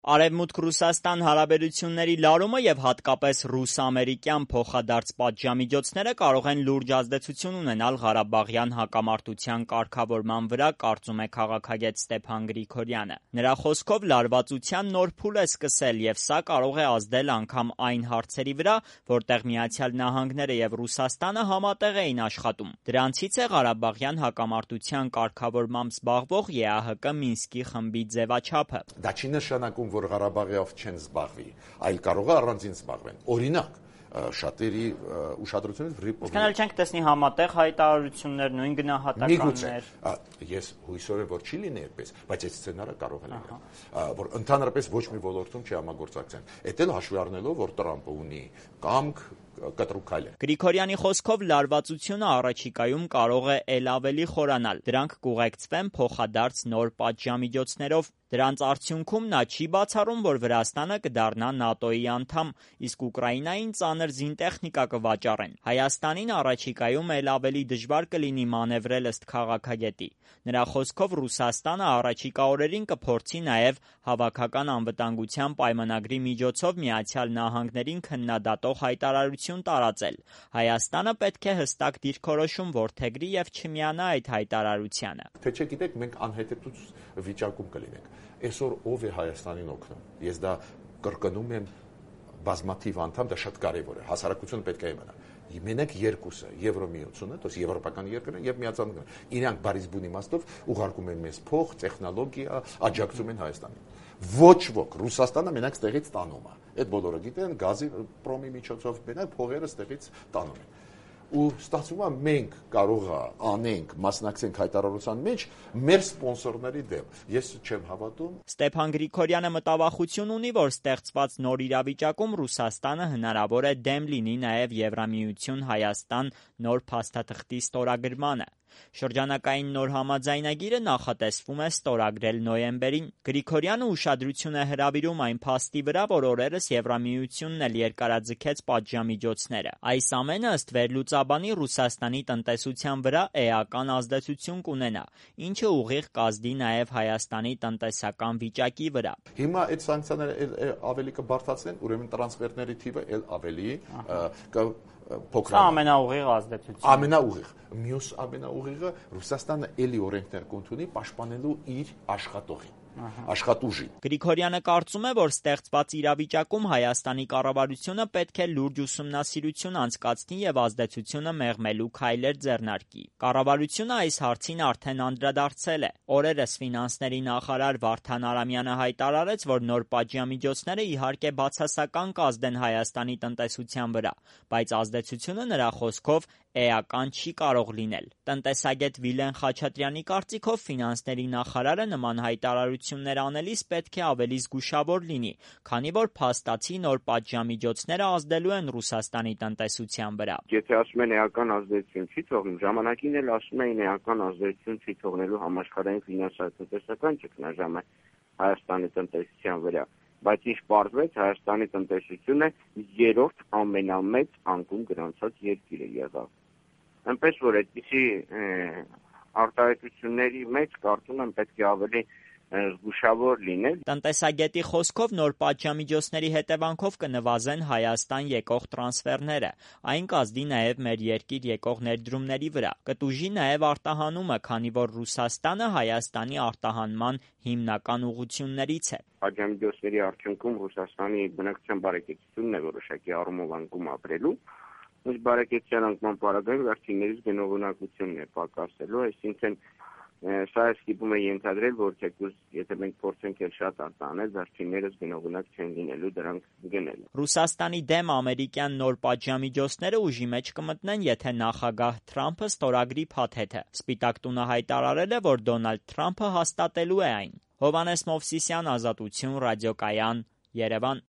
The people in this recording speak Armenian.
Արևմուտք-Ռուսաստան հարաբերությունների լարումը և հատկապես ռուս-ամերիկյան փոխադարձ պատժամիջոցները կարող են լուրջ ազդեցություն ունենալ Ղարաբաղյան հակամարտության կարգավորման վրա, կարծում է քաղաքագետ Ստեփան Գրիգորյանը։ Նրա խոսքով լարվածության նոր փուլ է սկսել և սա կարող է ազդել անգամ այն հարցերի վրա, որտեղ Միացյալ Նահանգները և Ռուսաստանը համատեղ էին աշխատում։ Դրանցից է Ղարաբաղյան հակամարտության կարգավորմամբ զբաղվող ԵԱՀԿ Մինսկի խմբի ձևաչափը։ Դա չի նշանակում, որ Ղարաբաղով չեն զբաղվի, այլ կարող է առանձին զբաղվեն։ Օրինակ, շատերի ուշադրությունից Իսկական չենք տեսնի համատեղ հայտարարություններ, նույն գնահատականներ։ Ես հույսով եմ, որ չի լինի այդպես, բայց այդ սցենարը կարող է լինել, որ ընդհանրապես ոչ մի ոլորտում չի համագործակցեն։ Էդ էլ հաշվի առնելով, որ Տրամպը ունի կամք կտրուկ։ Գրիգորյանի խոսքով լարվածությունը առաջիկայում կարող է էլ ավելի խորանալ։ Դրանք կուղեկցվեն փոխադարձ նոր պատժամիջոցներով։ Դրանց արդյունքում նա չի բացառում, որ Վրաստանը կդառնա ՆԱՏՕ-ի անդամ, իսկ Ուկրաինային ծանր զինտեխնիկա կվաճառեն։ Հայաստանին առաջիկայում էլ ավելի դժվար կլինի մանևրել ըստ քաղաքագետի։ Նրա խոսքով Ռուսաստանը առաջիկա օրերին կփորձի նաև Հավաքական անվտանգության պայմանագրի միջոցով Միացյալ Նահանգներին քննադատող հայտարարություն տարածել։ Հայաստանը պետք է հստակ դիրքորոշում որդեգրի և չմիանա այդ հայտարարությանը։ Թե չգիտեք, մենք անհետեթուց վիճակում կլինենք։ Այսօր ով է Հայաստանին օգնում։ Ես դա կրկնում եմ բազմաթիվ անդամ, դա շատ կարևոր է։ Հասարակությունը պետք է իմանա։ Մենակ երկուսը, Եվրոմիությունը, то есть եվրոպական երկրները եւ Միացյալ Նահանգները, իրանք բարիզբուն իմաստով ուղարկում են մեզ փող, տեխնոլոգիա, աջակցում են Հայաստանին։ Ոչ ոք, Ռուսաստանը մենակ ստեղից տանում է։ Այդ բոլորը գիտեն, գազի պրոմի միջոցով մենակ փողերը ստեղից տանում են։ Ու ստացվում է մենք կարող անենք, մասնակցենք հայտարարության մեջ մեր սպոնսորների դեմ։ Ես չեմ հավատում։ Ստեփան Գրիգորյանը մտավախություն ունի, որ ստեղծված նոր իրավիճակում Ռուսաստանը հնարավոր է դեմ լինի նաև Եվրամիություն-Հայաստան նոր փաստաթղթի ստորագրմանը։ Շրջանակային նոր համաձայնագիրը նախատեսվում է ստորագրել նոյեմբերին։ Գրիգորյանը ուշադրություն է հրավիրում այն փաստի վրա, որ օրերս Եվրամիությունն էլ երկարաձգեց պատժամիջոցները։ Այս ամենը ըստ վերլուծաբանի Ռուսաստանի տնտեսության վրա էական ազդեցություն կունենա, ինչը ուղիղ կազդի նաև Հայաստանի տնտեսական վիճակի վրա։ Հիմա այդ սանկցիաները ավելի կբարձրացնեն, ուրեմն տրանսֆերների թիվը էլ ավելի փոքրանա։ Սա ամենաուղիղ ազդեցությունը։ Ամենաուղիղ։ Մյուս ամենաուղիղը Ռուսաստանը էլի օրենքներ կընդունի պաշտպանելու իր աշխատողին, աշխատուժին։ Գրիգորյանը կարծում է, որ ստեղծված իրավիճակում Հայաստանի կառավարությունը պետք է լուրջ ուսումնասիրություն անցկացնի և ազդեցությունը մեղմելու քայլեր ձեռնարկի։ Կառավարությունը այս հարցին արդեն անդրադարձել է։ Օրերս ֆինանսների նախարար Վարդան Արամյանը հայտարարեց, որ նոր պատժամիջոցները իհարկե բացասական կազդեն Հայաստանի տնտեսության վրա, բայց ազդեցությունը նրա խոսքով էական չի կարող լինել։ Տնտեսագետ Վիլեն Խաչատրյանի կարծիքով ֆինանսների նախարարը նման հայտարարություններ անելիս պետք է ավելի զգուշավոր լինի, քանի որ փաստացի նոր պատժամիջոցները ազդելու են Ռուսաստանի տնտեսության վրա։ Եթե ասում են էական ազդեցություն չի թողնում, ժամանակին էլ ասում էին էական ազդեցություն չի թողնելու համաշխարհային ֆինանսական ճգնաժամը Հայաստանի տնտեսության վրա, բայց ինչ պարզվեց, Հայաստանի տնտեսությունը երրորդ ամենամեծ անկում գրանցած երկիրը եղավ։ Այնպես որ այդպիսի արտահայտությունների մեջ կարծում եմ պետք է ավելի զգուշավոր լինել։ Տնտեսագետի խոսքով նոր պատժամիջոցների հետևանքով կնվազեն Հայաստան եկող տրանսֆերները, այն կազդի նաև մեր երկիր եկող ներդրումների վրա, կտուժի նաև արտահանումը, քանի որ Ռուսաստանը Հայաստանի արտահանման հիմնական ուղղություններից է։ Պատժամիջոցների արդյունքում Ռուսաստանի բնակչության բարեկեցությունն է որոշակի առումով անկում ապրելու, իսկ բարեկեցության անկման պարագայում վերջիններիս գնողունակությունն է պակասելու, այսինքն սա ստիպում է ենթադրել, որ թեկուզ եթե մենք փորձենք էլ շատ արտահանել, վերջիններս գնողունակ չեն լինելու դրանք գնելու։ Ռուսաստանի դեմ ամերիկյան նոր պատժամիջոցները ուժի մեջ կմտնեն, եթե նախագահ Թրամփը ստորագրի փաթեթը։ Սպիտակ տունը հայտարարել է, որ Դոնալդ Թրամփը հաստատելու է այն։ Հովհաննես Մովսիսյան, Ազատություն, ռադիոկայան, Երևան։